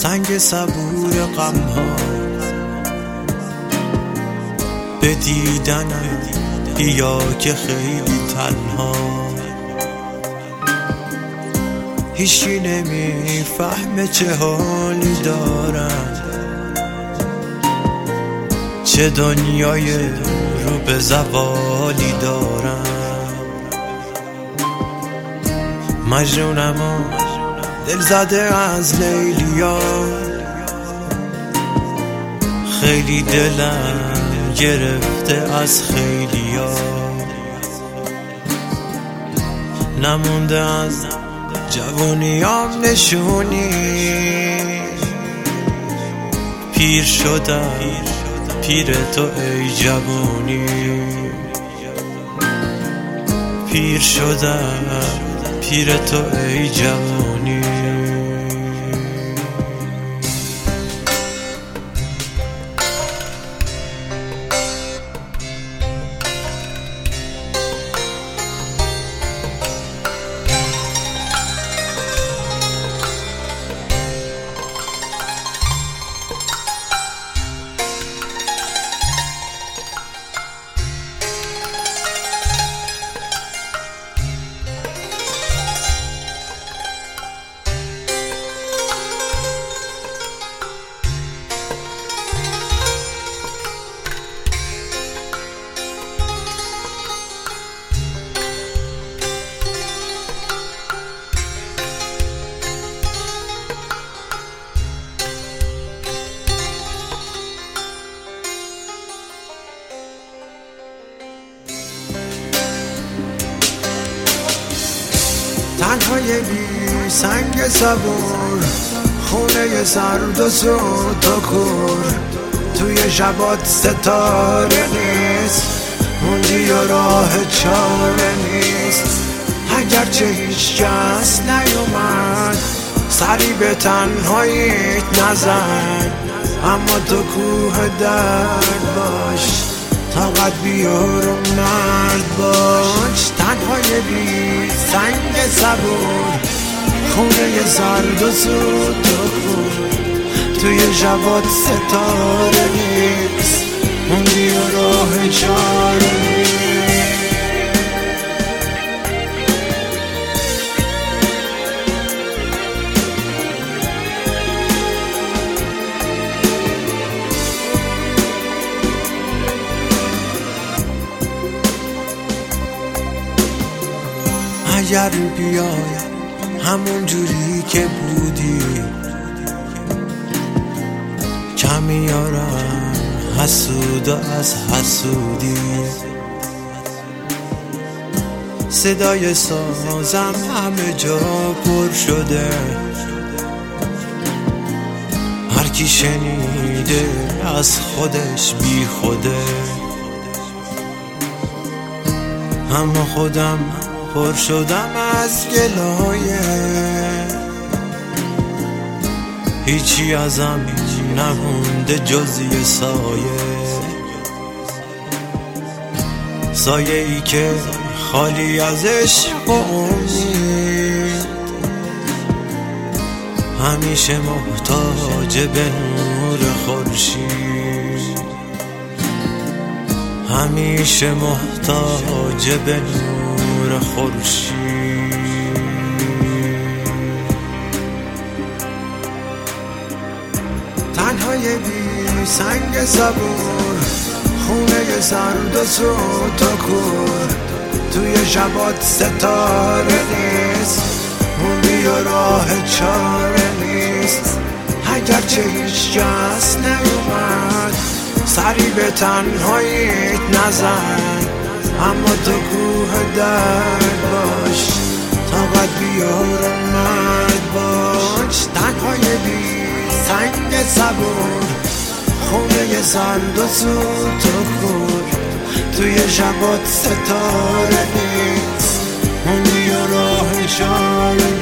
سنگ صبور غم ها به دیدنم بیا که خیلی تنها هیچی نمیفهمه چه حالی دارم، چه دنیای رو به زوالی دارم. مجنونم و دل زده از لیلیا، خیلی دلم گرفته از خیلیا. نمونده از جوونیام نشونی، پیر شدم پیر تو ای جوونی. پیر شدم پیر تو ای جوونی. تنهای بی سنگ صبور، خونه سرد و سود و کور، توی شبات ستاره نیست، موندی و راه چاره نیست. اگرچه هیچ کس نیومد سری به تنهاییت نزن، اما تو کوه درد باش، طاقت بیار و مرد باش. تنهای بی سنگ صبور، خونه سرد و سود و کور، توی شبات ستاره نیست، موندی و راه چاره نیست. اگر بیای همون جوری که بودی، کم میارم حسود و از حسودی. صدای سازم همه جا پر شده، هر کی شنیده از خودش بی خوده. اما خودم پر شدم از گلایه، هیچی ازم نمونده جز یه سایه ای که خالی از عشق و امید، همیشه محتاج به نور خورشید، همیشه محتاج به نور خورشید. تنهای بی سنگ صبور، خونه سرد و سود و کور، توی شبات ستاره نیست، موندی و راه چاره نیست. اگرچه هیچ کس نیومد سری به تنهاییت نزن، اما تو کوه درد باش، طاقت بیار و مرد باش. تنهای بی سنگ صبور، خونه سرد و سود و کور، توی شبات ستاره نیست، موندی و راه چاره